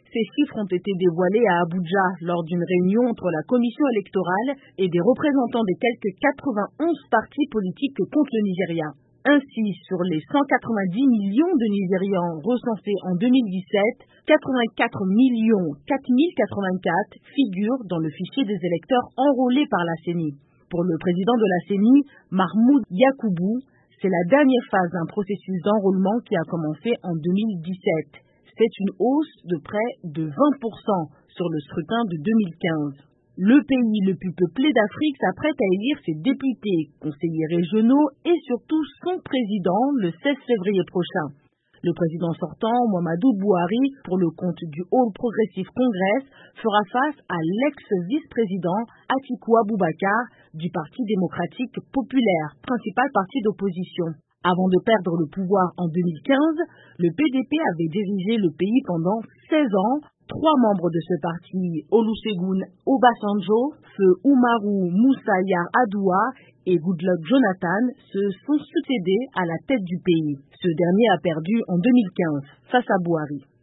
Ces chiffres ont été dévoilés à Abuja lors d'une réunion entre la commission électorale et des représentants des quelques 91 partis politiques que compte le Nigeria. Ainsi, sur les 190 millions de Nigérians recensés en 2017, 84 4084 figurent dans le fichier des électeurs enrôlés par la CENI. Pour le président de la CENI, Mahmoud Yakubu, c'est la dernière phase d'un processus d'enrôlement qui a commencé en 2017. C'est une hausse de près de 20% sur le scrutin de 2015. Le pays le plus peuplé d'Afrique s'apprête à élire ses députés, conseillers régionaux et surtout son président le 16 février prochain. Le président sortant, Muhammadu Buhari, pour le compte du All Progressive Congress, fera face à l'ex-vice-président Atiku Abubakar du Parti démocratique populaire, principal parti d'opposition. Avant de perdre le pouvoir en 2015, le PDP avait dirigé le pays pendant 16 ans. 3 membres de ce parti, Olusegun Obasanjo, Feu Umaru Musa Yar'Adua et Goodluck Jonathan, se sont succédés à la tête du pays. Ce dernier a perdu en 2015 face à Buhari.